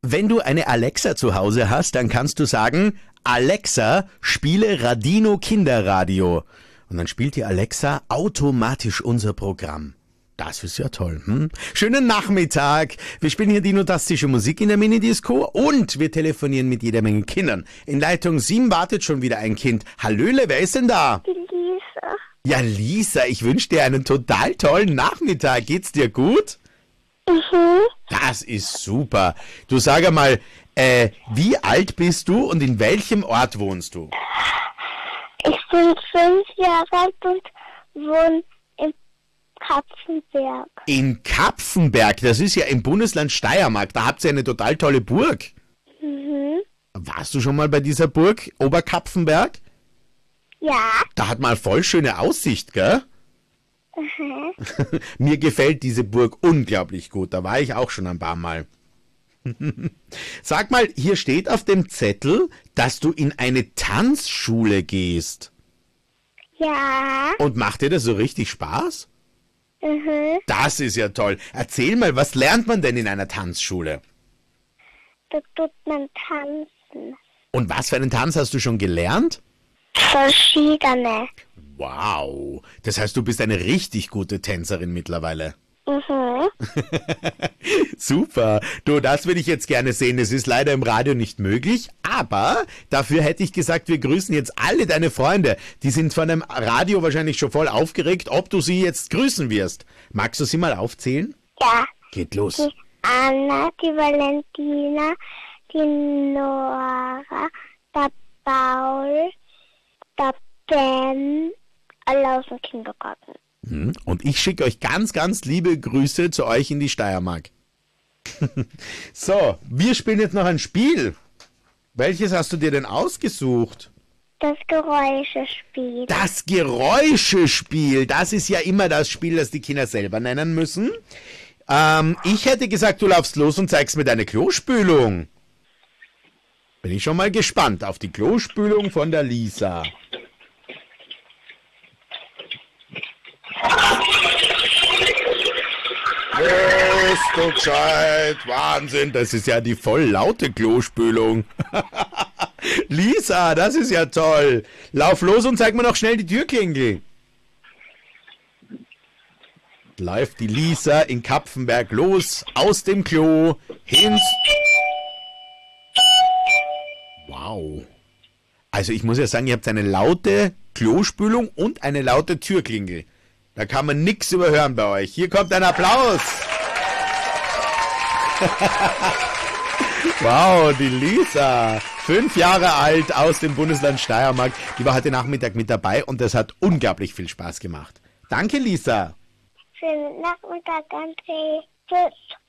Wenn du eine Alexa zu Hause hast, dann kannst du sagen, Alexa, spiele Radino Kinderradio. Und dann spielt die Alexa automatisch unser Programm. Das ist ja toll. Schönen Nachmittag. Wir spielen hier dinotastische Musik in der Minidisco und wir telefonieren mit jeder Menge Kindern. In Leitung 7 wartet schon wieder ein Kind. Hallöle, wer ist denn da? Die Lisa. Ja, Lisa, ich wünsche dir einen total tollen Nachmittag. Geht's dir gut? Mhm. Das ist super. Du sag mal, wie alt bist du und in welchem Ort wohnst du? Ich bin 5 Jahre alt und wohne in Kapfenberg. In Kapfenberg, das ist ja im Bundesland Steiermark. Da habt ihr eine total tolle Burg. Mhm. Warst du schon mal bei dieser Burg, Oberkapfenberg? Ja. Da hat man voll schöne Aussicht, gell? Mhm. Mir gefällt diese Burg unglaublich gut. Da war ich auch schon ein paar Mal. Sag mal, hier steht auf dem Zettel, dass du in eine Tanzschule gehst. Ja. Und macht dir das so richtig Spaß? Mhm. Das ist ja toll. Erzähl mal, was lernt man denn in einer Tanzschule? Da tut man tanzen. Und was für einen Tanz hast du schon gelernt? Verschiedene. Wow, das heißt, du bist eine richtig gute Tänzerin mittlerweile. Mhm. Super. Du, das würde ich jetzt gerne sehen. Es ist leider im Radio nicht möglich, aber dafür hätte ich gesagt, wir grüßen jetzt alle deine Freunde. Die sind von dem Radio wahrscheinlich schon voll aufgeregt, ob du sie jetzt grüßen wirst. Magst du sie mal aufzählen? Ja. Geht los. Die Anna, die Valentina, die Nora, der Paul, der Ben, alle aus dem Kindergarten. Und ich schicke euch ganz, ganz liebe Grüße zu euch in die Steiermark. So, wir spielen jetzt noch ein Spiel. Welches hast du dir denn ausgesucht? Das Geräuschespiel. Das Geräuschespiel, das ist ja immer das Spiel, das die Kinder selber nennen müssen. Ich hätte gesagt, du laufst los und zeigst mir deine Klospülung. Bin ich schon mal gespannt auf die Klospülung von der Lisa. Bist du gescheit? Wahnsinn, das ist ja die voll laute Klospülung. Lisa, das ist ja toll. Lauf los und zeig mir noch schnell die Türklingel. Läuft die Lisa in Kapfenberg los, aus dem Klo, hin. Wow. Also ich muss ja sagen, ihr habt eine laute Klospülung und eine laute Türklingel. Da kann man nichts überhören bei euch. Hier kommt ein Applaus. Wow, die Lisa, 5 Jahre alt, aus dem Bundesland Steiermark. Die war heute Nachmittag mit dabei und das hat unglaublich viel Spaß gemacht. Danke, Lisa. Schönen Nachmittag, André. Tschüss.